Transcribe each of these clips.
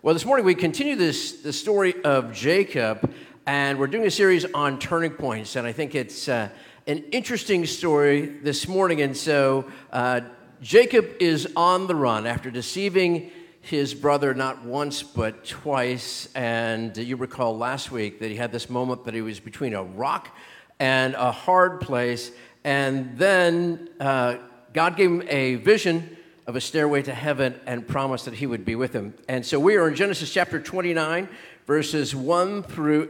Well, this morning we continue the story of Jacob, and we're doing a series on turning points, and I think it's an interesting story this morning. And so Jacob is on the run after deceiving his brother not once but twice, and you recall last week that he had this moment that he was between a rock and a hard place, and then God gave him a vision of a stairway to heaven and promised that he would be with him. And so we are in Genesis chapter 29, verses 1 through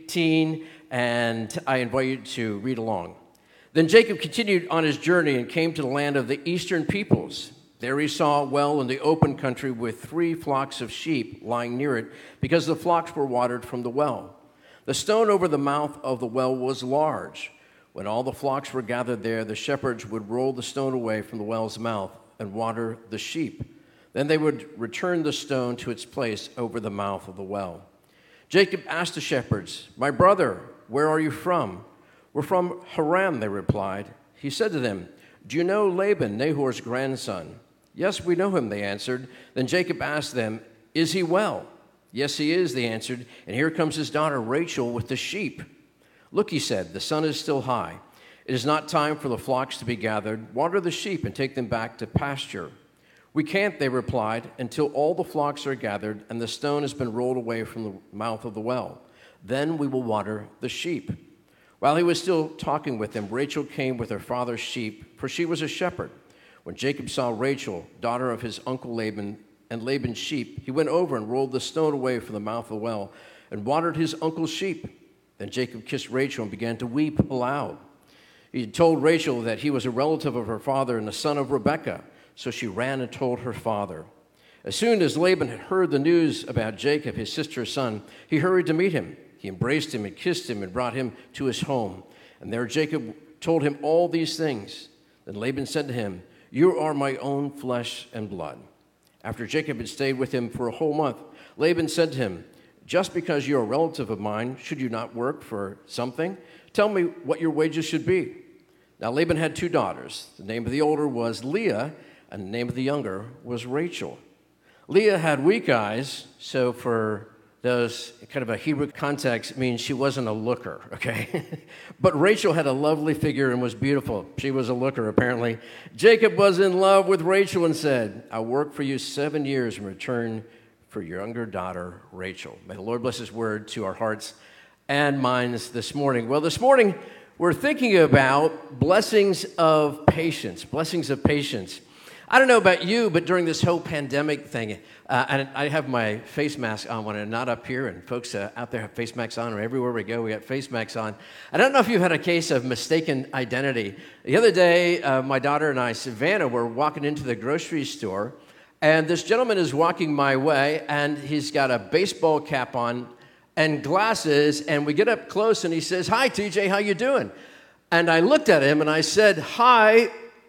18, and I invite you to read along. Then Jacob continued on his journey and came to the land of the eastern peoples. There he saw a well in the open country with 3 flocks of sheep lying near it, because the flocks were watered from the well. The stone over the mouth of the well was large. When all the flocks were gathered there, the shepherds would roll the stone away from the well's mouth and water the sheep. Then they would return the stone to its place over the mouth of the well. Jacob asked the shepherds, "My brother, where are you from?" "We're from Haran," they replied. He said to them, "Do you know Laban, Nahor's grandson?" "Yes, we know him," they answered. Then Jacob asked them, "Is he well?" "Yes, he is," they answered, "and here comes his daughter Rachel with the sheep." "Look," he said, "the sun is still high. It is not time for the flocks to be gathered. Water the sheep and take them back to pasture." "We can't," they replied, "until all the flocks are gathered and the stone has been rolled away from the mouth of the well. Then we will water the sheep." While he was still talking with them, Rachel came with her father's sheep, for she was a shepherd. When Jacob saw Rachel, daughter of his uncle Laban, and Laban's sheep, he went over and rolled the stone away from the mouth of the well and watered his uncle's sheep. Then Jacob kissed Rachel and began to weep aloud. He had told Rachel that he was a relative of her father and the son of Rebekah, so she ran and told her father. As soon as Laban had heard the news about Jacob, his sister's son, he hurried to meet him. He embraced him and kissed him and brought him to his home. And there Jacob told him all these things. Then Laban said to him, "You are my own flesh and blood." After Jacob had stayed with him for a whole month, Laban said to him, "Just because you're a relative of mine, should you not work for something? Tell me what your wages should be." Now Laban had 2 daughters. The name of the older was Leah, and the name of the younger was Rachel. Leah had weak eyes, so for those kind of a Hebrew context, it means she wasn't a looker, okay? But Rachel had a lovely figure and was beautiful. She was a looker, apparently. Jacob was in love with Rachel and said, "I'll work for you 7 years in return for your younger daughter, Rachel." May the Lord bless his word to our hearts and minds this morning. Well, this morning, we're thinking about blessings of patience, blessings of patience. I don't know about you, but during this whole pandemic thing, and I have my face mask on when I'm not up here, and folks out there have face masks on, or everywhere we go, we got face masks on. I don't know if you've had a case of mistaken identity. The other day, my daughter and I, Savannah, were walking into the grocery store, and this gentleman is walking my way, and he's got a baseball cap on and glasses, and we get up close, and he says, "Hi, TJ, how you doing?" And I looked at him, and I said, "Hi,"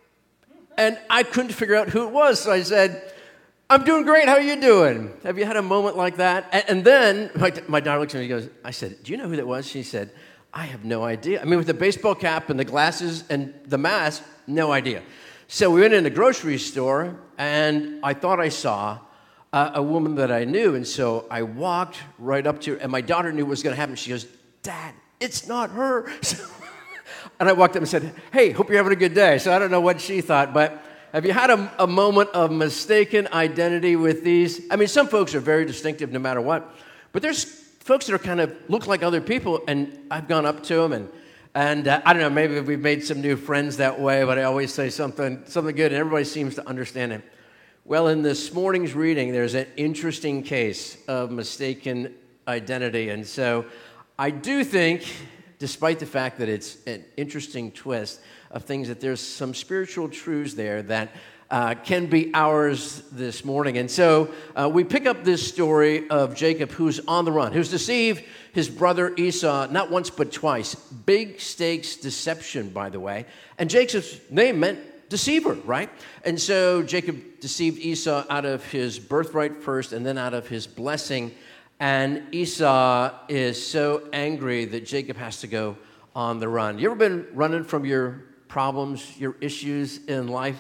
and I couldn't figure out who it was, so I said, "I'm doing great, how are you doing?" Have you had a moment like that? And then my daughter looks at me and goes, I said, "Do you know who that was?" She said, "I have no idea." I mean, with the baseball cap and the glasses and the mask, no idea. So we went in the grocery store, and I thought I saw a woman that I knew, and so I walked right up to her, and my daughter knew what was going to happen. She goes, "Dad, it's not her." And I walked up and said, "Hey, hope you're having a good day." So I don't know what she thought, but have you had a moment of mistaken identity with these? I mean, some folks are very distinctive no matter what, but there's folks that are kind of look like other people, and I've gone up to them, and I don't know, maybe we've made some new friends that way, but I always say something good, and everybody seems to understand it. Well, in this morning's reading, there's an interesting case of mistaken identity. And so I do think, despite the fact that it's an interesting twist of things, that there's some spiritual truths there that can be ours this morning. And so we pick up this story of Jacob, who's on the run, who's deceived his brother Esau not once but twice. Big stakes deception, by the way. And Jacob's name meant deceiver, right? And so Jacob deceived Esau out of his birthright first and then out of his blessing. And Esau is so angry that Jacob has to go on the run. You ever been running from your problems, your issues in life?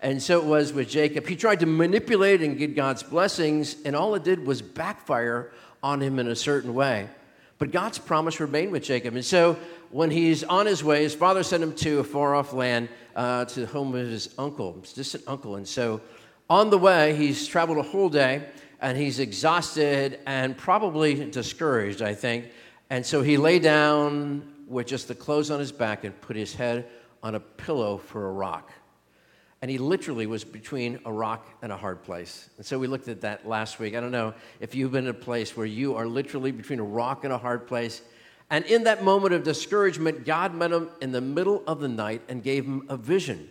And so it was with Jacob. He tried to manipulate and get God's blessings, and all it did was backfire on him in a certain way. But God's promise remained with Jacob. And so when he's on his way, his father sent him to a far-off land, to the home of his uncle, his distant uncle. And so on the way, he's traveled a whole day, and he's exhausted and probably discouraged, I think. And so he lay down with just the clothes on his back and put his head on a pillow for a rock. And he literally was between a rock and a hard place. And so we looked at that last week. I don't know if you've been in a place where you are literally between a rock and a hard place. And in that moment of discouragement, God met him in the middle of the night and gave him a vision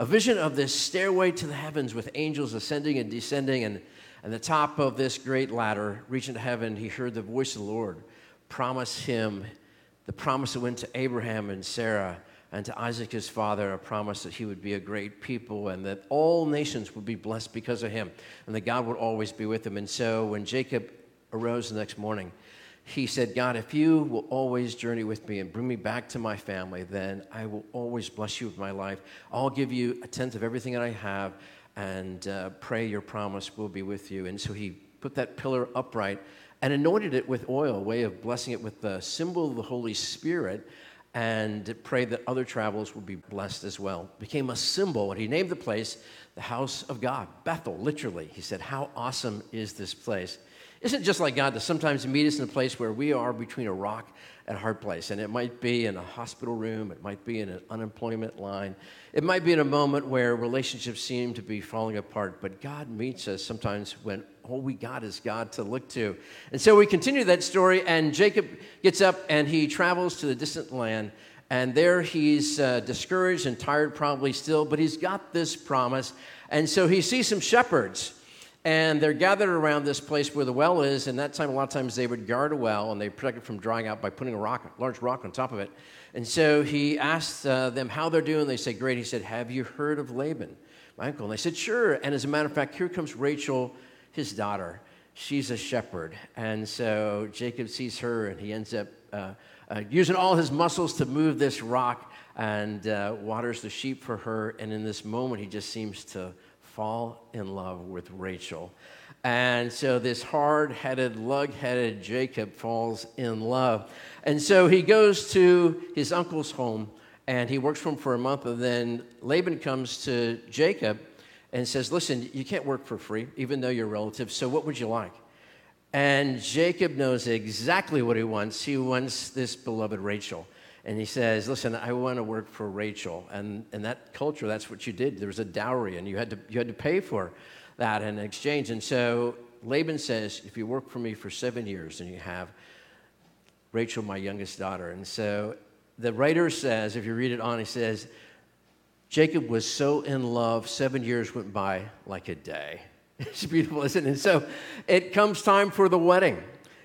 of this stairway to the heavens with angels ascending and descending. And the top of this great ladder, reaching to heaven, he heard the voice of the Lord promise him the promise that went to Abraham and Sarah and to Isaac his father, a promise that he would be a great people and that all nations would be blessed because of him and that God would always be with him. And so when Jacob arose the next morning, he said, God, if you will always journey with me and bring me back to my family, then I will always bless you with my life. I'll give you a tenth of everything that I have and pray your promise will be with you. And so he put that pillar upright and anointed it with oil, a way of blessing it with the symbol of the Holy Spirit, and prayed that other travelers would be blessed as well. It became a symbol, and he named the place the house of God, Bethel, literally. He said, how awesome is this place? Isn't it just like God to sometimes meet us in a place where we are between a rock and a hard place? And it might be in a hospital room. It might be in an unemployment line. It might be in a moment where relationships seem to be falling apart. But God meets us sometimes when all we got is God to look to. And so we continue that story, and Jacob gets up and he travels to the distant land. And there he's discouraged and tired probably still, but he's got this promise. And so he sees some shepherds. And they're gathered around this place where the well is, and that time, a lot of times, they would guard a well, and they protect it from drying out by putting a large rock on top of it. And so he asked them how they're doing. They said, great. He said, have you heard of Laban, my uncle? And they said, sure. And as a matter of fact, here comes Rachel, his daughter. She's a shepherd. And so Jacob sees her, and he ends up using all his muscles to move this rock and waters the sheep for her. And in this moment, he just seems to fall in love with Rachel. And so this hard-headed, lug-headed Jacob falls in love. And so he goes to his uncle's home, and he works for him for a month, and then Laban comes to Jacob and says, listen, you can't work for free, even though you're relative, so what would you like? And Jacob knows exactly what he wants. He wants this beloved Rachel. And he says, listen, I want to work for Rachel. And in that culture, that's what you did. There was a dowry, and you had to pay for that in exchange. And so Laban says, if you work for me for 7 years, then you have Rachel, my youngest daughter. And so the writer says, if you read it on, he says, Jacob was so in love, 7 years went by like a day. It's beautiful, isn't it? And so it comes time for the wedding.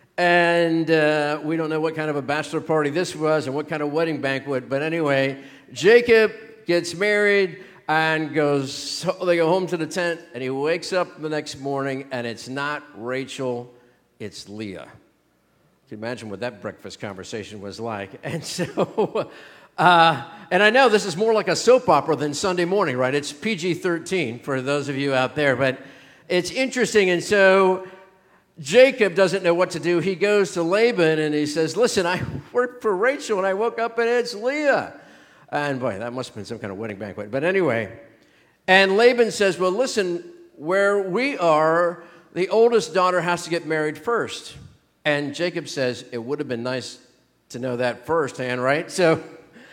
And we don't know what kind of a bachelor party this was and what kind of wedding banquet. But anyway, Jacob gets married and they go home to the tent, and he wakes up the next morning, and it's not Rachel, it's Leah. You can imagine what that breakfast conversation was like. And so, and I know this is more like a soap opera than Sunday morning, right? It's PG-13 for those of you out there. But it's interesting, and so Jacob doesn't know what to do. He goes to Laban and he says, listen, I worked for Rachel and I woke up and it's Leah. And boy, that must have been some kind of wedding banquet. But anyway, and Laban says, well, listen, where we are, the oldest daughter has to get married first. And Jacob says, it would have been nice to know that firsthand, right? So,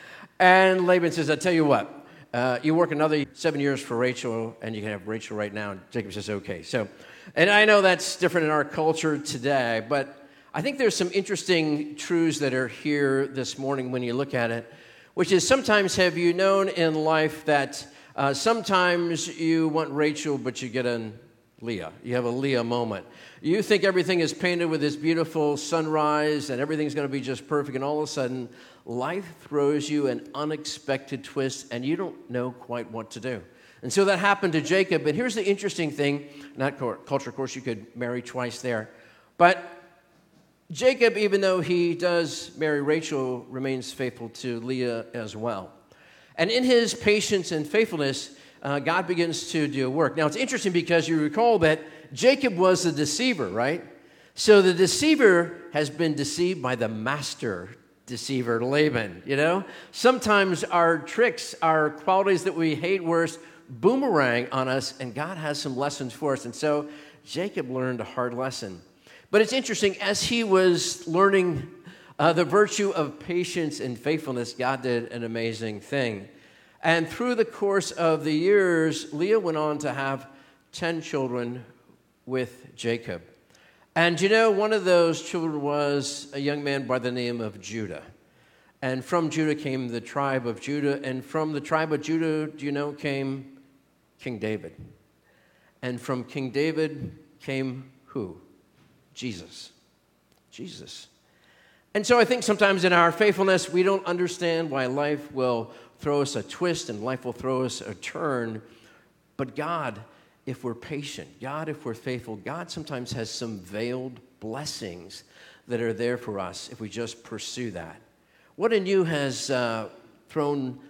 and Laban says, I'll tell you what, you work another 7 years for Rachel and you can have Rachel right now. And Jacob says, okay. So, and I know that's different in our culture today, but I think there's some interesting truths that are here this morning when you look at it, which is sometimes have you known in life that sometimes you want Rachel, but you get a Leah. You have a Leah moment. You think everything is painted with this beautiful sunrise and everything's going to be just perfect, and all of a sudden life throws you an unexpected twist and you don't know quite what to do. And so that happened to Jacob. But here's the interesting thing. Not culture, of course, you could marry twice there. But Jacob, even though he does marry Rachel, remains faithful to Leah as well. And in his patience and faithfulness, God begins to do work. Now, it's interesting because you recall that Jacob was the deceiver, right? So the deceiver has been deceived by the master deceiver, Laban, you know? Sometimes our tricks, our qualities that we hate worse, boomerang on us, and God has some lessons for us. And so Jacob learned a hard lesson. But it's interesting, as he was learning the virtue of patience and faithfulness, God did an amazing thing. And through the course of the years, Leah went on to have 10 children with Jacob. And you know, one of those children was a young man by the name of Judah. And from Judah came the tribe of Judah. And from the tribe of Judah, do you know, came King David. And from King David came who? Jesus. Jesus. And so I think sometimes in our faithfulness, we don't understand why life will throw us a twist and life will throw us a turn. But God, if we're patient, God, if we're faithful, God sometimes has some veiled blessings that are there for us if we just pursue that. What in you has thrown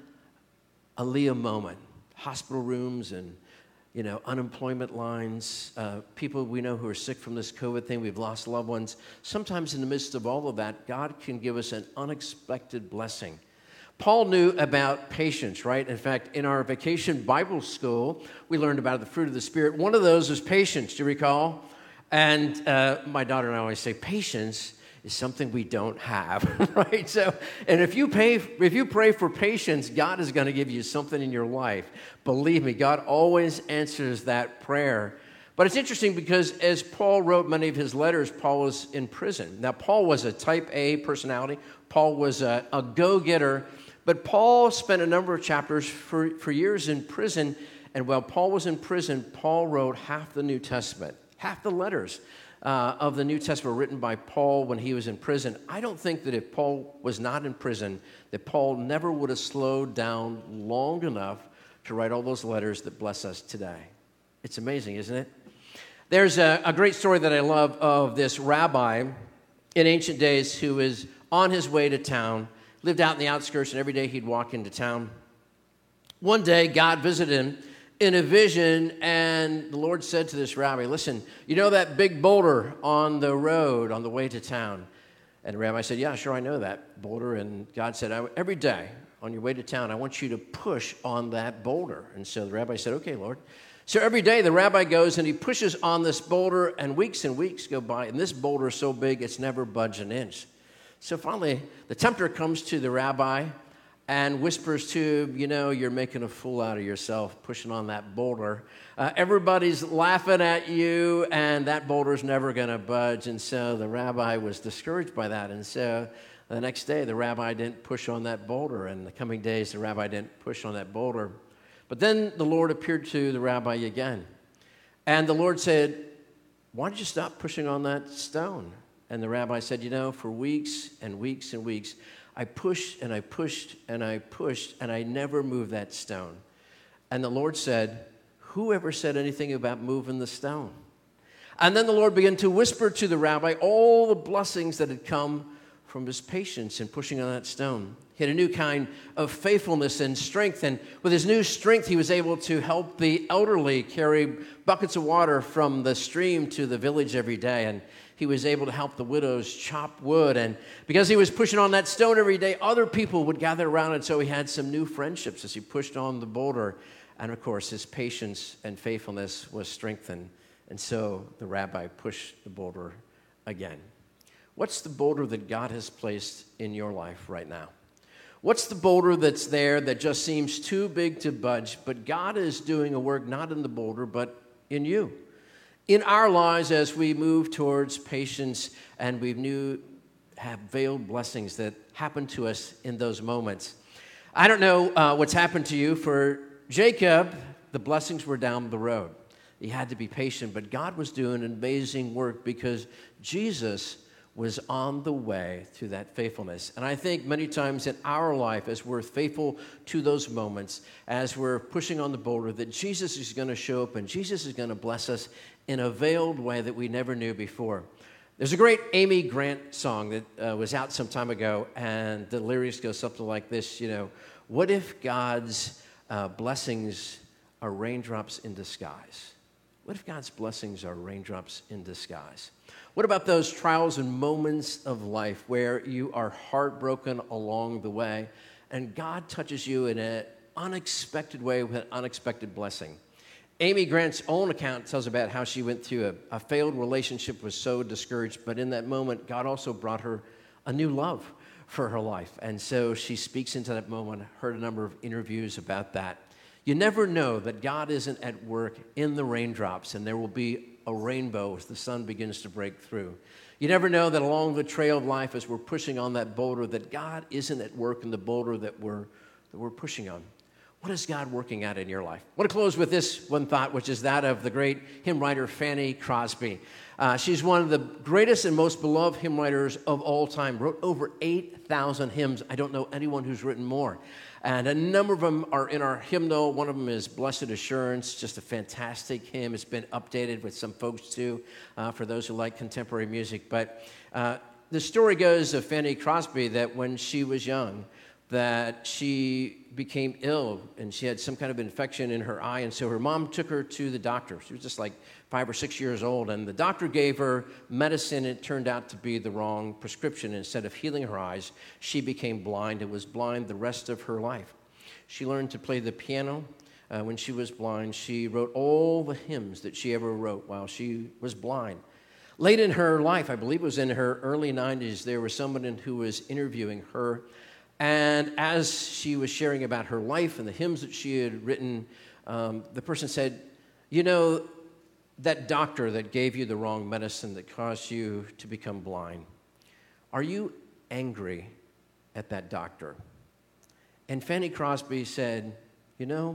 a Leah moment? Hospital rooms and, you know, unemployment lines, people we know who are sick from this COVID thing, we've lost loved ones. Sometimes in the midst of all of that, God can give us an unexpected blessing. Paul knew about patience, right? In fact, in our vacation Bible school, we learned about the fruit of the Spirit. One of those was patience, do you recall? And my daughter and I always say, patience is something we don't have, right? So, and if you pray for patience, God is going to give you something in your life. Believe me, God always answers that prayer. But it's interesting because as Paul wrote many of his letters, Paul was in prison. Now, Paul was a type A personality. Paul was a go-getter. But Paul spent a number of chapters for years in prison. And while Paul was in prison, Paul wrote half the New Testament, half the letters of the New Testament were written by Paul when he was in prison. I don't think that if Paul was not in prison, that Paul never would have slowed down long enough to write all those letters that bless us today. It's amazing, isn't it? There's a great story that I love of this rabbi in ancient days who was on his way to town, lived out in the outskirts, and every day he'd walk into town. One day, God visited him in a vision, and the Lord said to this rabbi, listen, you know that big boulder on the road on the way to town? And the rabbi said, yeah, sure, I know that boulder. And God said, every day on your way to town, I want you to push on that boulder. And so the rabbi said, okay, Lord. So every day the rabbi goes and he pushes on this boulder, and weeks go by, and this boulder is so big it's never budged an inch. So finally, the tempter comes to the rabbi and whispers to him, you know, you're making a fool out of yourself pushing on that boulder. Everybody's laughing at you, and that boulder's never going to budge. And so the rabbi was discouraged by that. And so the next day, the rabbi didn't push on that boulder. And the coming days, the rabbi didn't push on that boulder. But then the Lord appeared to the rabbi again. And the Lord said, why don't you stop pushing on that stone? And the rabbi said, you know, for weeks and weeks and weeks, I pushed and I pushed and I pushed, and I never moved that stone. And the Lord said, who ever said anything about moving the stone? And then the Lord began to whisper to the rabbi all the blessings that had come from his patience in pushing on that stone. He had a new kind of faithfulness and strength, and with his new strength, he was able to help the elderly carry buckets of water from the stream to the village every day, and he was able to help the widows chop wood. And because he was pushing on that stone every day, other people would gather around, and so he had some new friendships as he pushed on the boulder. And of course, his patience and faithfulness was strengthened, and so the rabbi pushed the boulder again. What's the boulder that God has placed in your life right now? What's the boulder that's there that just seems too big to budge, but God is doing a work not in the boulder, but in you? In our lives, as we move towards patience and we have veiled blessings that happen to us in those moments. I don't know what's happened to you. For Jacob, the blessings were down the road. He had to be patient, but God was doing an amazing work because Jesus was on the way to that faithfulness. And I think many times in our life, as we're faithful to those moments, as we're pushing on the boulder, that Jesus is going to show up and Jesus is going to bless us in a veiled way that we never knew before. There's a great Amy Grant song that was out some time ago, and the lyrics go something like this, you know, what if God's blessings are raindrops in disguise? What if God's blessings are raindrops in disguise? What about those trials and moments of life where you are heartbroken along the way and God touches you in an unexpected way with an unexpected blessing? Amy Grant's own account tells about how she went through a failed relationship, was so discouraged, but in that moment, God also brought her a new love for her life. And so she speaks into that moment. I heard a number of interviews about that. You never know that God isn't at work in the raindrops, and there will be a rainbow as the sun begins to break through. You never know that along the trail of life, as we're pushing on that boulder, that God isn't at work in the boulder that we're pushing on. What is God working at in your life? I want to close with this one thought, which is that of the great hymn writer Fanny Crosby. She's one of the greatest and most beloved hymn writers of all time. Wrote over 8,000 hymns. I don't know anyone who's written more. And a number of them are in our hymnal. One of them is Blessed Assurance, just a fantastic hymn. It's been updated with some folks too, for those who like contemporary music. But the story goes of Fanny Crosby that when she was young, that she became ill and she had some kind of infection in her eye. And so her mom took her to the doctor. She was just like 5 or 6 years old. And the doctor gave her medicine. It turned out to be the wrong prescription. Instead of healing her eyes, she became blind and was blind the rest of her life. She learned to play the piano. When she was blind, she wrote all the hymns that she ever wrote while she was blind. Late in her life, I believe it was in her early 90s, there was someone who was interviewing her. And as she was sharing about her life and the hymns that she had written, the person said, you know, that doctor that gave you the wrong medicine that caused you to become blind, are you angry at that doctor? And Fanny Crosby said, you know,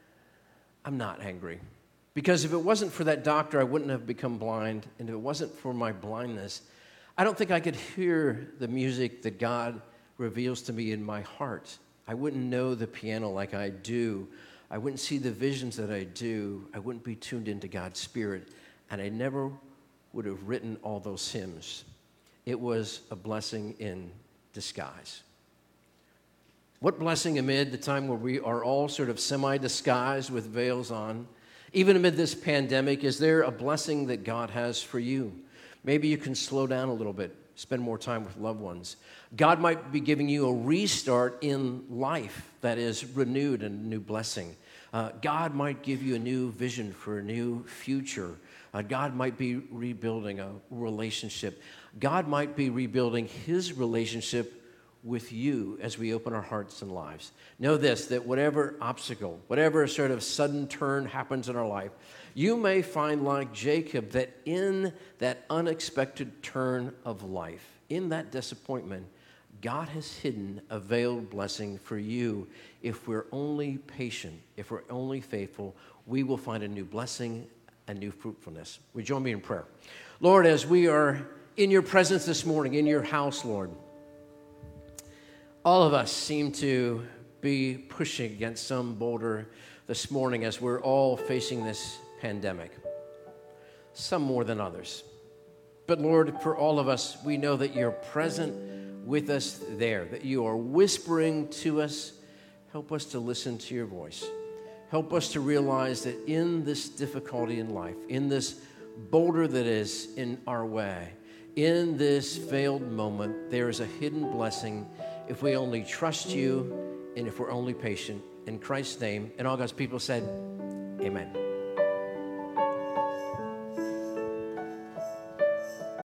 I'm not angry. Because if it wasn't for that doctor, I wouldn't have become blind. And if it wasn't for my blindness, I don't think I could hear the music that God reveals to me in my heart. I wouldn't know the piano like I do. I wouldn't see the visions that I do. I wouldn't be tuned into God's Spirit. And I never would have written all those hymns. It was a blessing in disguise. What blessing amid the time where we are all sort of semi-disguised with veils on? Even amid this pandemic, is there a blessing that God has for you? Maybe you can slow down a little bit, spend more time with loved ones. God might be giving you a restart in life that is renewed and a new blessing. God might give you a new vision for a new future. God might be rebuilding a relationship. God might be rebuilding his relationship with you as we open our hearts and lives. Know this, that whatever obstacle, whatever sort of sudden turn happens in our life, you may find, like Jacob, that in that unexpected turn of life, in that disappointment, God has hidden a veiled blessing for you. If we're only patient, if we're only faithful, we will find a new blessing, a new fruitfulness. Would you join me in prayer? Lord, as we are in your presence this morning, in your house, Lord, all of us seem to be pushing against some boulder this morning as we're all facing this pandemic, some more than others. But Lord, for all of us, we know that you're present with us there, that you are whispering to us. Help us to listen to your voice. Help us to realize that in this difficulty in life, in this boulder that is in our way, in this veiled moment, there is a hidden blessing if we only trust you and if we're only patient. In Christ's name, and all God's people said, amen.